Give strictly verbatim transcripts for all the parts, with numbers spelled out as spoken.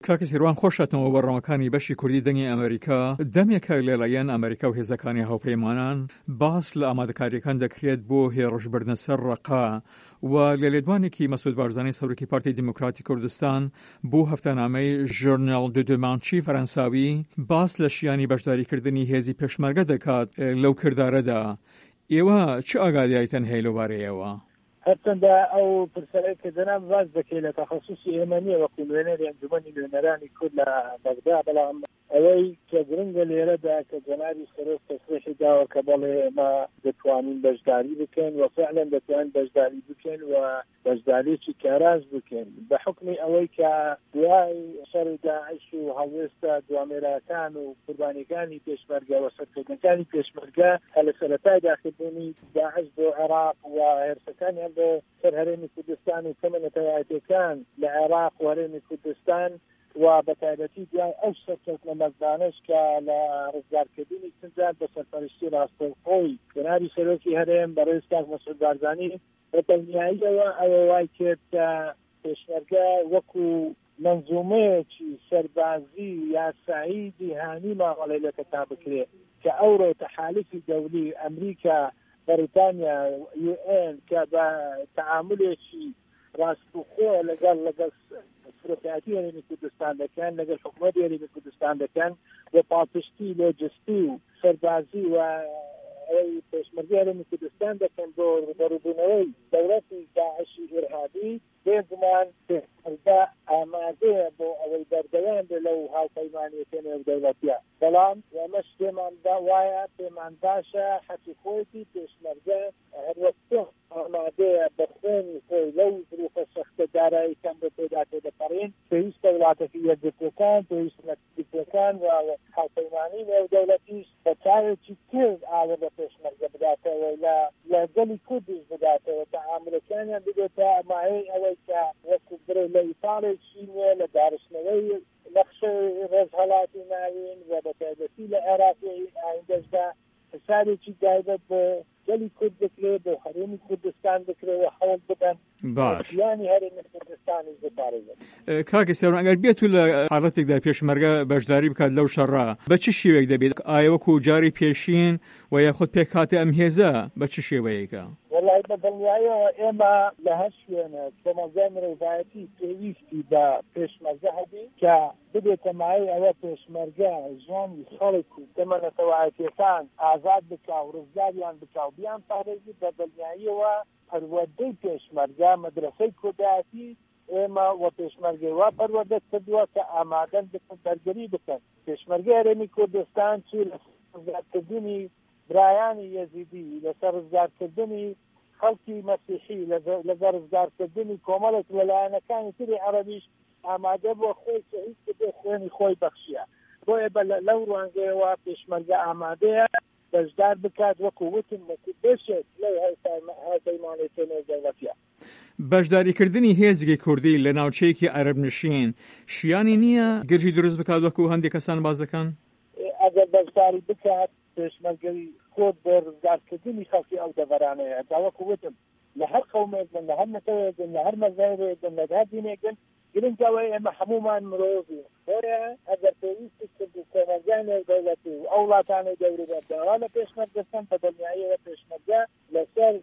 کاکە سیروان خۆشاتنەوە بەڕەوەکانی بەشی کوردی دەنگی ئەمریکا دەمێکە لێلایەن ئەمریکا و هێزەکانی هاوپەیمانان باس لە ئامادەکاریەکان دەکرێت بۆ هێڕژبردنە سەر ڕەقا و لە لێدوانێکی مەسعود بارزانی سەرۆکی پارتی دیموکراتی کوردستان بۆ هەفتانامەی ژورنال دو دمانچی فەرەنساوی باس لە شیانی بەشداریکردنی هێزی پێشمەرگە دەکات لەو کردارەدا. ئێوە چ ئاگاداریتان هەیە لەوبارەیەوە؟ هەرچەندە ئەو پرسەرەی کە دەنام باز دەکەی لە تەخەسوسی ئێمە نییە وەکو نوێنەری ئەنجومەنی نوێنەرانی کورد لە بەغدا، بەڵام ئەوەی کە گرنگە لێرەدا کە جەنابی سەرۆک تەسریحی داوە کە بەڵێ ئێمە دەتوانین بەشداری بکەین و فعلا دەتوانین بەشداری بکەین و بەشداریی کاراز بکەین بە حکمی ئەوەی کە دوای شەڕی داعش و هەڵوێستە دوامێرەکان و قوربانیەکانی پێشمەرگە و سەرکردنەکانی پێشمەرگە هە لە سەرەتای داخلبوونی داعش بۆ عێراق و هێرسەکانی هەر بۆ سەر هەرێمی کوردستان و کەمەنەتەوایەتەکان لە عێراق و هەرێمی کوردستان و بەتایبەتی دوای ئەو سەرکەوتنە مەزدانش کە لە ڕزگارکردنی سنجاد بە سەرپەرشتی ڕاستەوخۆی جەنابی سەرۆکی هەرێم بەڕێز کاک مەسعود بارزانی بە دڵنیاییەوە ئەوە وای کرد کە پێشمەرگە وەکو منزومەیەکی سەربازی یاسایی جیهانی ماوەڵێ لە کەتا بکرێت کە ئەوڕۆ تەحالفی دەولی ئەمریکا بەریتانیا یو ئێن کە بە تەعاملێکی ڕاستەوخۆ لەگەڵ لەگەڵ فرۆکاتی هەرێمی کوردستان دەکەن لەگەڵ حکوومەتی هەرێمی کوردستان دەکەن بۆ پاڵپشتی لۆجستی و سەربازی و ئەوەی پێشمەرگەی هەرێمی کوردستان دەکەن بۆ ڕوبەڕووبوونەوەی دەوڵەتی داعشی ئێرهابی بێگومان پێشمەرگە ئامادەیە بۆ ئەوەی بەردەوام بێ لەو هاوپەیمانیەکە نێودەوڵەتیە، بەڵام ئێمەش پێماندا وایە پێمان باشە حەقی خۆیەتی پێشمەرگە هەروەکتە ئامادەیە بە خوێنی خۆی لەو ظروفە سەختە داراییەکان بۆ پێدا تێدەپەڕین. پێویستە وڵاتێکی یەکگرتوەکان پێویستە یەکگرتوەکان و هاوپەیمانی نێودەوڵەتیش بە چاوێکی کرد ئاوە بە پێشمەرگە بداتەوە لە لەگەڵی کوردیش بداتەوە تەعاملەکانیان بدێتە ئەمایەی ئەوەی کە وەکو برێ لە ئیتاڵێکی نیە لە دارشتنەوەی نەخشەی ڕێزهەڵاتی ناوین و بەتایبەتی لە عێراقی ئایندەشدا حسابێکی تایبەت بۆ گەلی کورد بکرێت بۆ هەرێمی کوردستان بکرێت و هەوڵ بدەن یانی هەرێمی کوردستانی بپارێزن. کاکە سێوان ئەگەر بێت و لە حاڵەتێکدا پێشمەرگە بەشداری بکات لەو شەڕە بە چ شێوەیەک دەبێت؟ ئایا وەکو جاری پێشین و یاخود پێکهاتە ئەم هێزە بە چ شێوەیەکە؟ وەڵای بەدڵنیاییەوە ئێمە لە هەر شوێنە کۆمەلگای مرۆڤایەتی پێویستی بە پێشمەرگە هەبی کە ببێتە مایەی ئەوە پێشمەرگە ژیانی خەڵک و کەمەنەتەوایەتیەکان ئازاد بکا و ڕزگاریان بکا و بیان پارێزی بەدڵنیاییەوە پەروەردەی پێشمەرگە مەدرسەی کۆدایەتی ئێمە وە پێشمەرگەی وا پەروەردە کردووە کە ئامادەن بکەن بەرگەری بکەن. پێشمەرگەی هەرێمی کوردستان چی لە ڕزگارکردنی برایانی یەزیدی، لەسەر ڕزگارکردنی خەڵکی مەسیحی، لەسەر ڕزگارکردنی کۆمەڵێک وەلایەنەکانی تری عەرەبیش ئامادە بۆ خۆی شەهید بێ خوێنی خۆی بەخشیە. بۆیە لەو ڕوانگەیەوە پێشمەرگە ئامادەیە بەشدار بکات وەکو وتم بێشێت لەو هاوپەیمانیەکە نێودەوڵەتیە. بەشداریکردنی هێزێکی کوردی لە ناوچەیەکی عەرەب نشین شیانی نییە گرژی دروست بکات وەکو هەندێک کەسان باز دەکەن؟ ئەگەر بەشداری بکات پێشمەرگەی کورد بۆ ڕزگارکردنی خەڵکی ئەو دەڤەرانەیە داوەکو وتم لە هەر قەومێکن لە هەر نەتەوەیەکن لە هەر مەزهەبێکن لە هەر دینێکن گرنگەوەی ئێمە هەمومان مرۆڤین. بۆیە ئەگەر پێویستی کرد و کۆمەلگای نێودەوڵەتی و ئەو وڵاتانەی دەوروبەردا لە پێشمەرگەستان بەدڵنیاییەوە پێشمەرگە لەسەر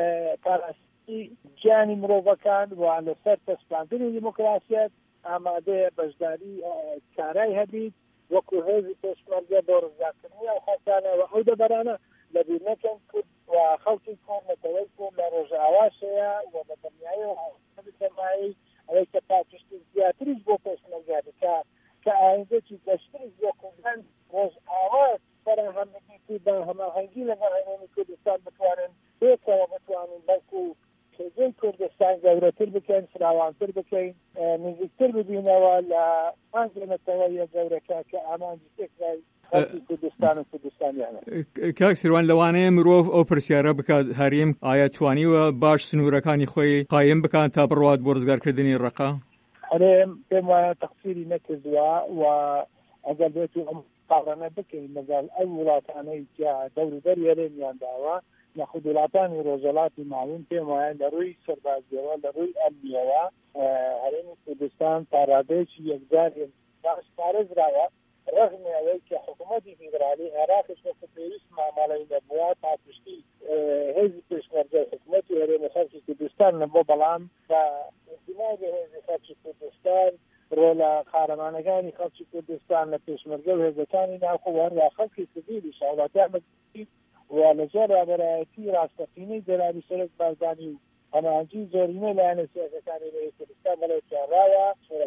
پاراستنی گیانی مرۆڤەکان و لەسەر پەسپاندنی دیموکراسیەت ئامادەیە بەشداری کارای هەبیت وەکو هێزی پێشمەرگە بۆ ڕزگارکردنی ئەو خەڵکانەوە ئەو دەبەرانە لەبیر نەکەن کورد و خەڵکی کورد نەتەوەی کورد لە ڕۆژئاواشەیە و بەدڵنیاییەوە هەبیتەمایی ئەوەی کە پاکشتی زیاتریش بۆ پێشمەرگە بکە کە ئایندەی گەشتریش بۆ کوردان ڕۆژئاواش فەرەهەمەتی بە هەماهەنگی لەگەڵ هەرێمی کوردستان بتوانن پێکەوە بتوانن بەڵکو کێجەی کوردستان گەورەتر بکەین، فراوانتر بکەین، نزیکتر ببینەوە لە ئەنجومەتەوەیە گەورەکە کە ئامانجی تێکرای خەڵکی کوردستان و کوردستانیانە. کاک سیروان لەوانەیە مرۆڤ ئەو پرسیارە بکات هەرێم ئایا توانیوە باش سنوورەکانی خۆی قایم بکات تا بڕوات بۆ ڕزگارکردنی ڕەقا؟ هەرێم پێم وایە تەقسیری نەکردووە و ئەگەر بێت و ئەم قاڕەنە بکەین لەگەڵ ئەو وڵاتانەی کە دەوروبەری هەرێمیان داوە نەخودوڵاتانی ڕۆژهەڵاتی ماڵین پێم وایە لە ڕووی سەربازیەوە لە ڕووی ئەمنیەوە هەرێمی کوردستان پاڕادەیەکی یەکجار باش پارێزراوە ڕغم ئەوەی کە حکوومەتی فیدرالی عێراقش وەکو پێویست مامەڵەی نەبووە پاپشتی هێزی پێشمەرگەی حکوومەتی هەرێمی خەڵکی کوردستان نەبووە بەڵام بە ئینتیمای بە هێزی خەڵکی کوردستان ڕۆلە قارەمانەکانی خەڵکی کوردستان لە پێشمەرگە و هێزەکانی ناوخۆ هەروە خەڵکی سیڤیلی شاوڵاتیان بەگشتی و لەژێر رابەرایەتی ڕاستەقینەی جەنابی سەرۆک بارزانی و هەماهەنگی زۆرینەی لایەنە سیاسەکانی هەرێمی کوردستان بەڵێ چاڕاوە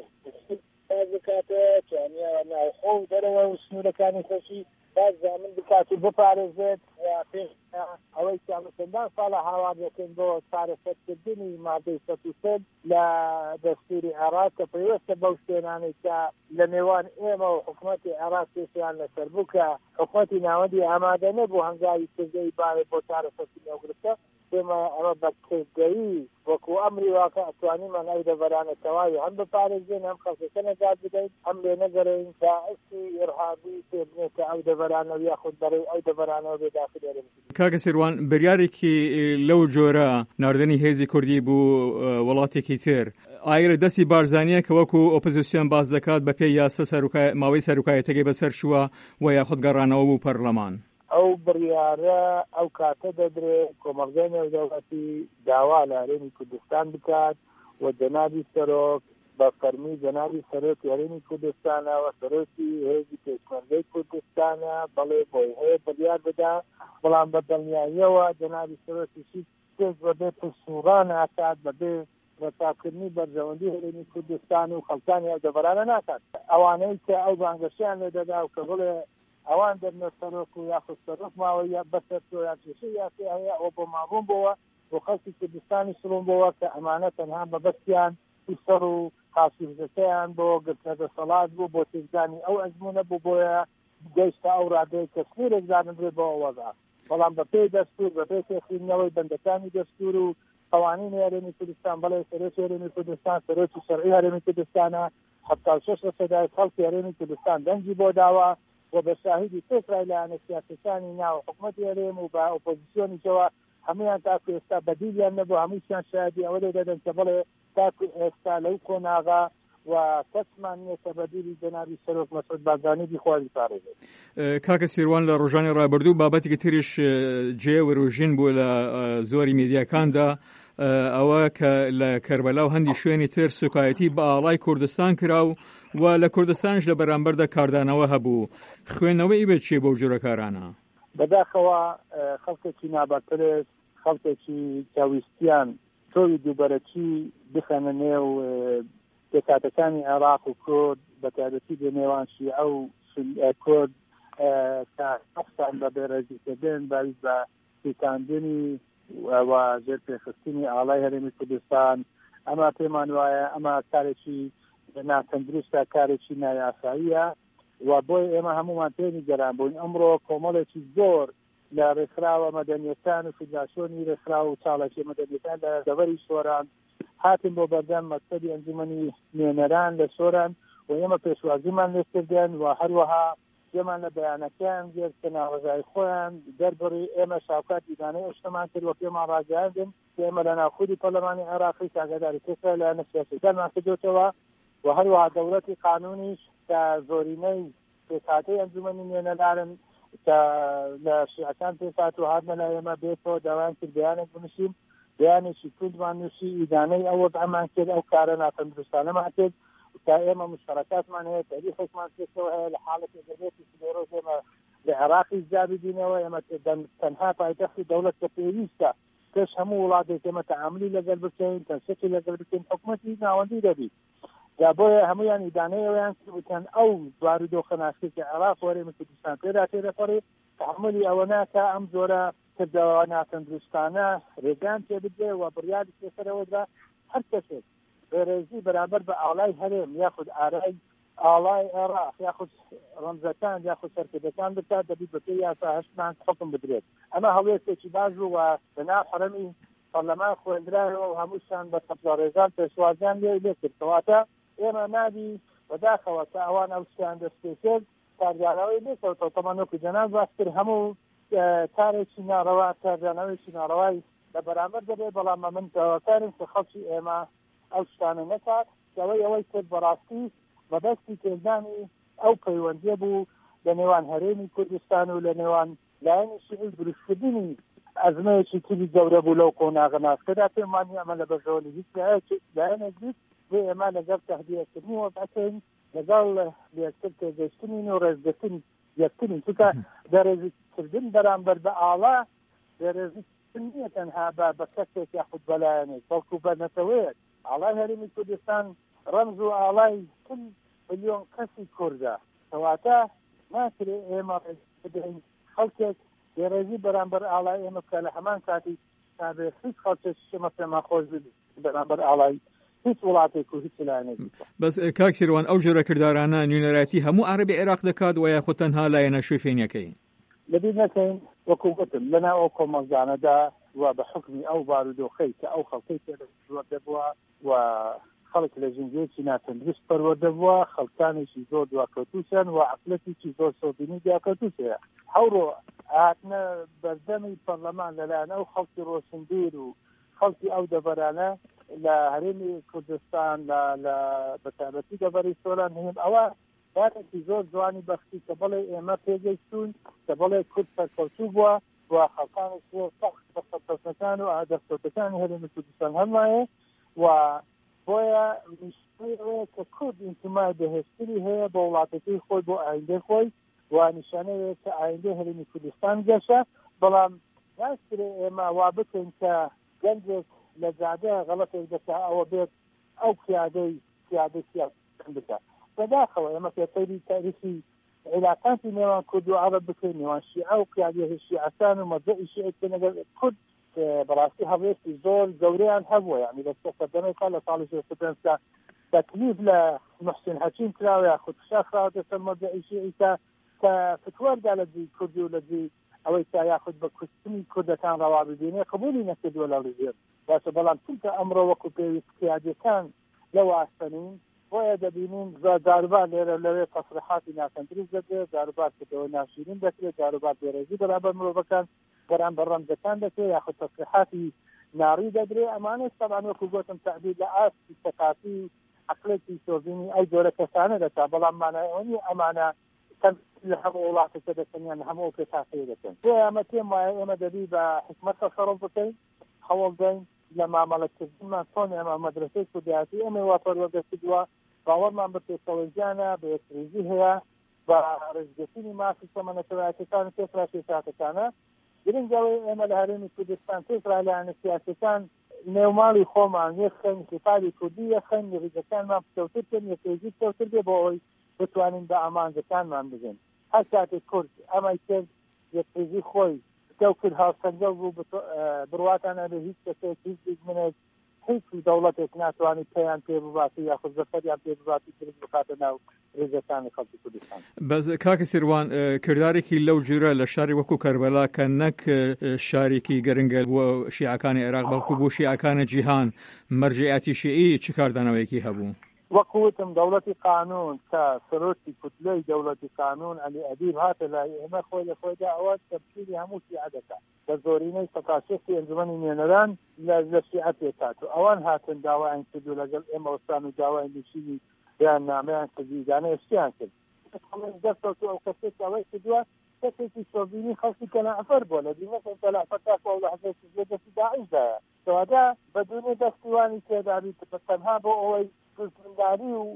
باز بکاتەوە توانیە ناوخۆ و دەرەوە و سنوورەکانی خۆشی باز زامن بکات و بپارێزێت پێش ئەوەی چەندان ساڵە هاوار دەکەن بۆ چارەسەرکردنی مادەی سەد و سەد لە دەستوری عێراق کە پێویستە بەو شتێنانەی کە لە نێوان ئێمە و حکوومەتی عێراق پێشیان لەسەر بوو کە حکوومەتی ناوەندی ئامادە نەبوو هەنگاوی کردەی باوێ بۆ چارەسەرکردنی ئەو گرفتە پێمە ئەمە بەکردگەیی وەکو ئەمری واقع ئەتوانیمان ئەو دەڤەرانە تەواوی هەم بپارێزین هەم خەڵکەکە نەجات بدەین هەم لێ نەگەڕێین تا ئەستی ئێرهابی پێبنێتە ئەو دەڤەرانە یاخود بەڕێی ئەو دەڤەرانەوە بێ داخل هەرێمی. کاکە سیروان بڕیارێکی لەو جۆرە ناردنی هێزی کوردی بوو وڵاتێکی تر ئایا لە دەستی بارزانیە کە وەکو ئۆپۆزیسیۆن باز دەکات بە پێی یاسە ماوەی سەرۆکایەتەکەی بەسەر شووە و یاخود گەڕانەوە بوو پەرلەمان؟ ئەو بڕیارە ئەو کاتە دەدرێت کۆمەڵگەی نێودەوڵەتی داوا لە هەرێمی کوردستان بکات و جەنابی سەرۆک بە فەرمی جەنابی سەرۆکی هەرێمی کوردستانەوە سەرۆکی هێزی پێشمەرگەی کوردستانە بەڵێ بۆی هەیە بڕیار بدا بەڵام بە دڵنیاییەوە جەنابی سەرۆکیشی پێش بەبێ پشتوڕان ئاکات بەبێ ڕێساکردنی بەرژەوەندی هەرێمی کوردستان و خەڵکانی ئەو دەڤەرانە ناکات. ئەوانەی کە ئەو بانگەشیان لێ دەدا و کە بڵێ ئەوان دەبنە سەرۆک و یاخود سەرۆک ماوە یا بەسەر تۆ یا کێشەی یاسی هەیە ئەوە بۆ مابوون بووە بۆ خەڵکی کوردستانی سڵون بووە کە ئەمانە تەنها بەبەستیان سەر و خاسوزەکەیان بۆ گرتنە سەڵات بوو بۆ تێکدانی ئەو ئەزمونە بوو بۆیە گەیشتە ئەو ڕادەیە کە سنوورێک دانرێت بۆ ئەوەدا بەڵام بە پێی دەستور بە پێی تێخینەوەی بەندەکانی دەستور و قوانینی هەرێمی کوردستان بەڵێ سەرۆکی هەرێمی کوردستان سەرۆکی شەرعی هەرێمی کوردستانە هەفتاد و شەش سەدای خەڵکی هەرێمی کوردستان دەنگی بۆ داوە و بە شاهیدی تێکرای لایەنە سیاسەکانی ناو حکوومەتی هەرێم و بە ئۆپۆزیسیۆنیشەوە هەمویان تاکو ئێستا بەدیلیان نەبوو هەمووشیان شایدی ئەوە لێ دەدەن کە بڵێ تاکو ئێستا لەو کۆناغا و کەسمان نییە کە بەدیلی جەنابی سەرۆک مەسعود بارزانی بیخوازی پارێزێت. کاکە سیروان لە ڕۆژانی ڕابردوو بابەتێکی تریش جێ وروژین بوو لە زۆری میدیاکاندا ئەوە کە لە کەربەلا و هەندی شوێنی تر سوکایەتی بە ئاڵای کوردستان کرا و و لە کوردستانش لە بەرامبەردا کاردانەوە هەبوو. خوێندنەوەی بێت چێ بۆ جۆرە کارانە؟ بەداخەوە خەڵکێکی نابەرپرس خەڵکێکی کەویستیان تۆوی دووبەرەکی بخەنە نێو پێکاتەکانی عێراق و کورد بە تایبەتی بە نێوان شیعە و کورد کە حەقان بە بێڕێزیکردن باویست بە پیکاندنی و ژێر پێخستنی ئاڵای هەرێمی کوردستان ئەمە پێمان وایە ئەمە کارێکی ناتەندروستە کارێکی نایاساییە و بۆی ئێمە هەمومان پێنی گەران بوون. ئەمڕۆ کۆمەڵێکی زۆر لە ڕێکخراوە مەدەنیەتان و فیدراسیۆنی ڕێکخراو و چاڵێکی مەدەنیەتان لە دەوەری سۆران هاتن بۆ بەردەم مەکتەبی ئەنجومەنی نوێنەران لە سۆران و ئێمە پێشوازیمان لێکردن و هەروەها پێمان لە بەیانەکەیان گرت کە ناوەژای خۆیان دەربڕی ئێمە شاوکات ئیدانەی ئەشتەمان کرد و پێمان ڕاگەاندن کە ئێمە لە ناوخودی پەرلەمانی عێراقی کاگەداری پێکرا لایەنە سیاسیەکانمان کردوتەوە و هەروەها دەوڵەتی قانونیش کە زۆرینەی پێکهاتەی ئەنجومەنی نوێنەران کە لە شیعەکان پێکات و هاتنە لای ئێمە بێتەوە داوایان کرد بەیانێک بنووسین بەیانێکی کوردمان نووسی ئیدانەی ئەوە ئەمان کرد ئەو کارە ناتەندروستانەمان کرد تا ئێمە مشتەرەکاتمان هەیە تاریخێکمان پێشەوە هەیە لە حاڵەتی دەبێتی سلێرۆز ئێمە لە عێراقی جابی بینەوە ئێمە تەنها پایتەختی دەوڵەت کە پێویستە پێش هەموو وڵاتێک ئێمە تەعاملی لەگەڵ بکەین تەنسیقی لەگەڵ بکەین حکوومەتی ناوەندی دەبی جا بۆیە هەمویان ئیدانەیەوەیان کردوتەن ئەو بارودۆخە ناسکێکی عێراق هەرێمی کوردستان پێدا تێدەپەڕێت تەحملی ئەوە ناکە ئەم جۆرە کردەوە ناتەندروستانە ڕێگان پێ بدرێ و بڕیاری پێسەرەوەدا هەر کەسێک بەڕێزی بەرامبەر بە ئاڵای هەرێم یاخود ئارای ئاڵای عێراق یاخود ڕەمزەکان یاخود سەرکردەکان بکات دەبی بە پێی یاسا هەشتمان حکم بدرێت. ئەمە هەڵوێستێکی باش بوو و بەناو حرەمی پەرلەمان خوێندرایەوە و هەمووشان بە سەبزە ڕێزان پێشوازیان لێ لێ کرد کەواتە ئێمە نابی بەداخەوە کە ئەوان ئەو شتیان دەست پێ کرد کارگانەوەی لێکەوتەوە تەمەنۆکی جەناب باس کرد هەموو کارێکی ناڕەوا کاردانەوەیکی ناڕەوای لە بەرامبەر دەبێت، بەڵام من داواکارم کە خەڵکی ئێمە ئەو شتانە نەکات کەەوەی ئەوەی کرد بەڕاستی بەدەستی تێدانی ئەو پەیوەندیە بوو لە نێوان هەرێمی کوردستان و لە نێوان لایەنی شیعی دروستکردنی ئەزمەیەکی تری گەورە بوو لەو قۆناغە ناسکەدا. پێمانی ئەمە لە بەرژەوەی هیچ لایەنێک بیت بۆ ئێمە لەگەڵ تەهدیەکردنی وەبعەکەین، لەگەڵ یەکتر تێگەشتنین و ڕێزگرتن یەکترین چونکە دەڕێزیکردن بەرامبەر بە ئاڵا دەڕێزیکردن نییە تەنها بە کەسێک یاخود بەلایەنێک، بەڵکو بە نەتەوەیەک. ئاڵای هەرێمی کوردستان ڕەمز و ئاڵای کل ملیۆن کەسی کوردە، کەواتە ناکرێت ئێمە ڕێزگرین خەڵکێک دەڕێزی بەرامبەر ئاڵای ئێمە بکە لە هەمان کاتی تابێ هیچ خەڵکێک شەمە پێما خۆش بەرامبەر ئاڵای هیچ وڵاتێک و هیچ لایەنێکی. بەس کاک سیروان ئەو جۆرە کردارانە نوێنەرایەتی هەموو عەرەبی عێراق دەکات و یاخود تەنها لایەنە شوێنیەکەی؟ لەبیر نەکەین وەکو گوتم لەناو ئەو کۆمەلگانەدا و بە حکمی ئەو بارودۆخەی کە ئەو خەڵکەی پێوەردە بووە و خەڵک لە ژینگەیەکی ناتەندروست پەروەردە بووە، خەڵکانێکی زۆر دواکەوتووسن و عەقلەتێکی زۆر سۆبینی دواکەوتووسەیە. هەوڕۆ هاتنە بەردەمی پەرلەمان لەلایەن ئەو خەڵکی ڕۆشنبیر و خەڵکی ئەو دەبەرانە لە هەرێمی کوردستان لە بەتابەتی دەبەری سۆران هێم ئەوە بارێکی زۆر جوانی بەختی کە بڵێ ئێمە پێگەیشتون کە بڵێ کورد سەرکەوتوو بووە و خەڵکانێک سەخت بەسەرکەوتنەکان و ئادەستۆتەکانی هەرێمی کوردستان هەمایە و بۆیە نیشتەیەوەیە کە کورد ئینتیمای بەهێزتری هەیە بە وڵاتەکەی خۆی بۆ ئایندەی خۆی و نیشانەیە کە ئایندەی هەرێمی کوردستان گەشە، بەڵام ناکرێت ئێمە وا بکەین کە گەنجێک لە جادە غەڵەتێک دەکا ئەوە بێت ئەو پیادەی پیادەی سیاسی بکات. بەداخەوە ئێمە پێپەیری تاریخی عێلاقاتی نێوان کورد و عەرەب بکەین، نێوان شیعە و پیادەی شیعەکان و مەرجەعی شیعەکان لەگەڵ کورد بەڕاستی هەڵوێستی زۆر گەورەیان هەبووە، یعنی لە سەردەمێکا لە ساڵی شێستە تەکلیف لە محسن حەکیم کراوە یاخود فشار خراوەتە سەر مەرجەعی شیعی کە فتوەردا لە جێی کوردی و لە جێی ئەوەی تا یاخود بە کوردستنی کوردەکان ڕەوا ببینێ قبولی نەکردووە لەو ڕژێر باشە، بەڵام چونکە ئەمڕۆ وەکو پێویست پیادەکان لەو ئاستەنین بۆیە دەبینین جاروبار لێرە لەوێ تەسریحاتی ناکەندروست دەکرێت، جاروبار کردەوە ناشرین دەکرێت، جاروبار بێڕێژی بەرامبەر مرۆڤەکان بەرامبەر ڕەمزەکان دەکرێت یاخود تەسریحاتی ناڕی دەدرێت. ئەمانەش تەبعاً وەکو گوتم تەعبیر لە ئاستی سەقافی عەقلێکی سۆڤینی ئەو جۆرە کەسانە دەکات، بەڵام مانای ئەوە نییە ئەمانە لە هەموو وڵاتێکە دەکەن یان هەموو پێتاقەیە دەکەن. بۆ ئەمە پێم وایە ئێمە دەبی بە حکمەت تەسەڕف بکەین، هەوڵ بدەین لە مامەڵەتکردنمان چۆن ئێمە مەدرسەی کوردیاتی ئێمە وا پەروەردەکردووە باوەڕمان بە پێکەوەژیانە بە یەکریزی هەیە بە ڕێزگرتنی مافی سەمەنەتەوایەتەکان و پێکرا سیاسەتەکانە. گرنگەوەی ئێمە لە هەرێمی کوردستان پێکرا لایەنە سیاسەکان نێوماڵی خۆمان یەخەین، خێپاری کوردی یەخەین، ڕێزەکانمان پشتەوتر بکەین، یەکریزی پشتەوتر بێ بۆ ئەوەی بتوانین بە ئامانجەکانمان بگەین. هەر کاتێک کورد ئەمەی کرد یەکریزی خۆی پکە و کرد هاوسەنگەڵ بوو بڕواتانە بە هیچ کەسێک هیچ دیگمنێک هیچ دەوڵەتێک ناتوانێت پێیان پێ بباتی یاخود زەفەریان پێ بباتی ترس بخاتە ناو ڕێزەکانی خەڵکی کوردستان. بەس کاک سیروان کردارێکی لەو جورە لە شاری وەکو کەربەلا کە نەک شارێکی گەرنگە بۆ شیعەکانی عێراق بەڵکو بۆ شیعەکانی جیهان مەرجعیەتی شیعی چ کاردانەوەیەکی هەبوو؟ وەکوتم دەوڵەتی قانون کە سەرۆکی کوتلەی دەوڵەتی قانون علی ئەدیب هاتە لای ئێمە خۆی لە خۆیدا ئەوە تەبکیری هەموو شیعە دەکات بە زۆرینەی سەقاسێتی ئەنجومەنی نوێنەران لە شیعە پێکات و ئەوان هاتن داوایان کردو لەگەڵ ئێمە وەستان و داوای نووسینی بیان نامەیان کردی دانەیە شتیان کرد دەستەوت ئەو کەسێک ئەوەی کردووە کەسێکی سۆڤینی خەڵکی کەنەعفەر بووە لە دیمەکەن کەنەعفەر تاکو ئەو لە حەزێکی دەستی داعیشدایە کەواتە بەدونێ دەستیوانی تێدابی تەنها بۆ ئەوەی کوردستانداری و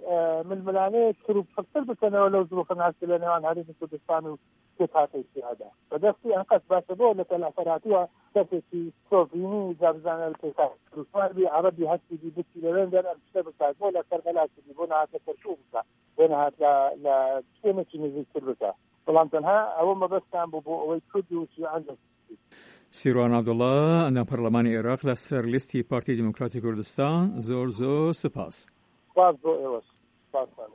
ململانەیە کروب پڕتر بکەنەوە لەو زروخە ناسی لە نێوان هەرێمی کوردستان و پێکهاتەی شیعەدا بەدەستی ئەنقەس باشە بۆ لە تەلافەر هاتووە کەسێکی سۆڤینی جابزانە لە پێکهاتەی عەرەبی هەستی بچی لەوێن دەر ئەم شتە بکات بۆ لە کەربەلا کردی بۆ نەهاتە کەرکوو بکات بۆ نەهات لە شتێمێکی نزیکتر بکات بەڵام تەنها ئەوە مەبەستان بوو بۆ ئەوەی کورد و شیعە سیروان عەبدوڵڵا ئەندام پەرلەمانی عێراق لە سەر لیستی پارتی دیموکراتی کوردستان زۆر زۆر سپاس. سپاس بۆ ئێوەش. سپاس.